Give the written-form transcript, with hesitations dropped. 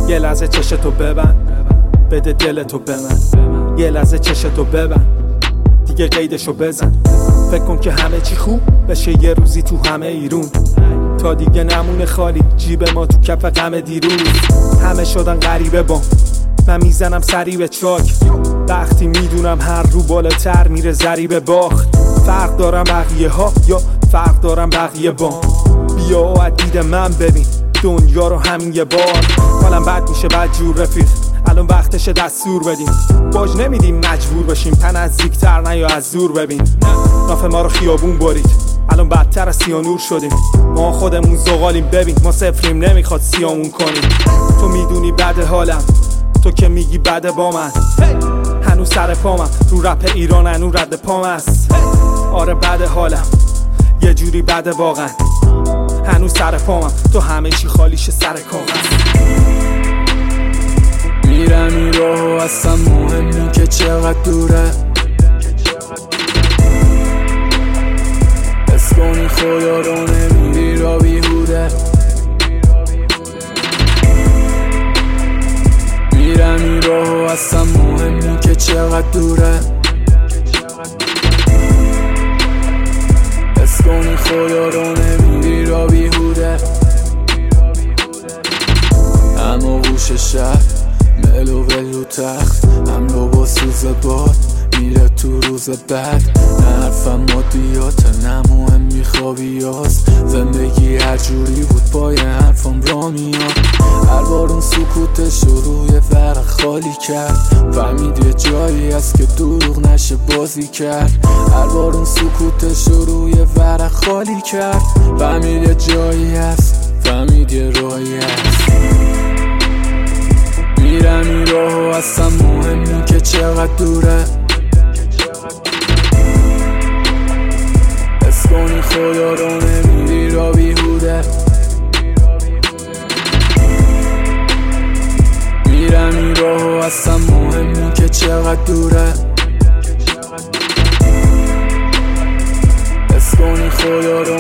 یه لحظه چشتو ببند، بده دلتو به من. یه لحظه چشتو ببند، دیگه قیدشو بزن. فکر کن که همه چی خوب بشه یه روزی تو همه ایرون، تا دیگه نمونه خالی جیب ما تو کف غم دیروز. همه شدن غریبه با من میزنم سری به چاک، وقتی میدونم هر رو بالاتر میره ضریب باخت. فرق دارم بقیه ها یا فرق دارم بقیه با؟ بیا و دید من ببین دنیا رو همین یه بار. حالم بد میشه بد جور رفیق، الان وقتشه دستور بدیم. باج نمیدیم مجبور بشیم، تن از زیگتر نه یا از زور ببین. ناف ما رو خیابون برید، الان بدتر از سیانور شدیم. ما خودمون زغالیم ببین، ما صفریم نمیخواد سیامون کنیم. تو میدونی بد حالم، تو که میگی بده با من. هنوز سر پامم رو رپ ایران، هنوز رد پام است. آره بد حالم یه جوری بده واقعا، هنوز سر پامم تو همه چی خالیشه سر کاغذ. میرم این راهو اصلا مهمی که چقدر دوره، حس کنی خدا رو نمیری را بیهوده. میرم این راهو اصلا مهمی که چقدر دوره، حس کنی خدا رو نمیری را بیهوده. اما گوش شهر ملو ولو تخت، هم رو با سوز باد میره تو روز بعد. نه حرفم مادیات نه مهم میخوابی هست، زندگی هر جوری بود پای حرفم را میاد. هر بار اون سکوتش رو روی ورق خالی کرد، فهمید یه جایی هست که دروغ نشه بازی کرد. هر بار اون سکوتش رو روی ورق خالی کرد، فهمید یه جایی هست، فهمید یه راهی هست. میرم این راهو اصلا مهمی که چقدر دوره، حس کنی خدا رو نمیری را بیهوده. میرم این راهو اصلا مهمی که چقدر دوره، حس کنی خدا رو